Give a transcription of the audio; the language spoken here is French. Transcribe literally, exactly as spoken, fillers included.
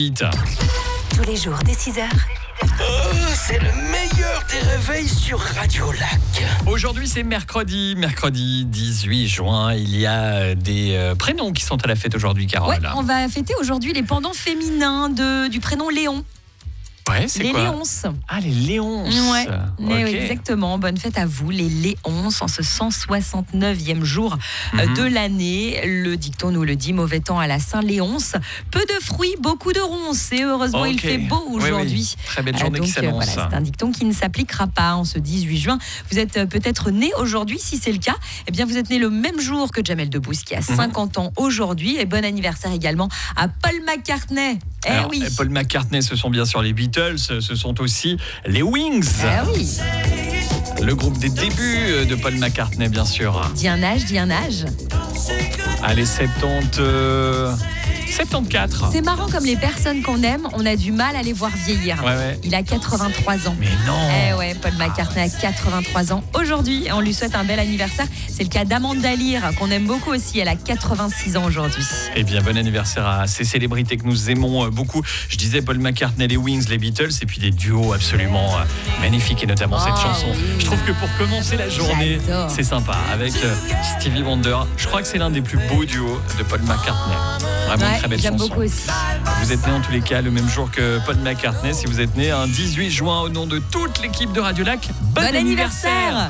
Tous les jours dès six heures. Oh, c'est le meilleur des réveils sur Radio Lac. Aujourd'hui, c'est mercredi, mercredi dix-huit juin. Il y a des euh, prénoms qui sont à la fête aujourd'hui, Carole. Ouais, on va fêter aujourd'hui les pendants féminins de, du prénom Léon. Ouais, c'est les quoi Léonces. Ah, les Léonces. Ouais, okay. oui, exactement. Bonne fête à vous, les Léonces, en ce cent soixante-neuvième jour Mm-hmm. de l'année. Le dicton nous le dit, mauvais temps à la Saint-Léonce. Peu de fruits, beaucoup de ronces. Et heureusement, Okay. il fait beau aujourd'hui. Oui, oui. Très belle journée donc, qui s'annonce. Voilà, c'est un dicton qui ne s'appliquera pas en ce dix-huit juin. Vous êtes peut-être né aujourd'hui, si c'est le cas. Eh bien, vous êtes né le même jour que Jamel Debbouze, qui a cinquante ans aujourd'hui. Et bon anniversaire également à Paul McCartney. Eh Alors, oui. Paul McCartney, ce sont bien sûr les Beatles, ce sont aussi les Wings. Eh oui. Le groupe des débuts de Paul McCartney, bien sûr. Dis un âge, dis un âge. Allez, soixante-dix... Euh... soixante-quatorze. C'est marrant, comme les personnes qu'on aime, on a du mal à les voir vieillir. Ouais, ouais. Il a quatre-vingt-trois ans. Mais non. Eh ouais, Paul McCartney a quatre-vingt-trois ans aujourd'hui. On lui souhaite un bel anniversaire. C'est le cas d'Amanda Lear, qu'on aime beaucoup aussi. Elle a quatre-vingt-six ans aujourd'hui. Eh bien, bon anniversaire à ces célébrités que nous aimons beaucoup. Je disais Paul McCartney, les Wings, les Beatles, et puis des duos absolument magnifiques, et notamment Oh, cette chanson. oui. Je trouve que pour commencer la journée, J'adore. c'est sympa. Avec Stevie Wonder, je crois que c'est l'un des plus beaux duos de Paul McCartney. Vraiment Ouais, une très belle j'aime chanson. beaucoup aussi. Vous êtes né en tous les cas le même jour que Paul McCartney. Si vous êtes né un dix-huit juin, au nom de toute l'équipe de Radio Lac, bon, Bon anniversaire.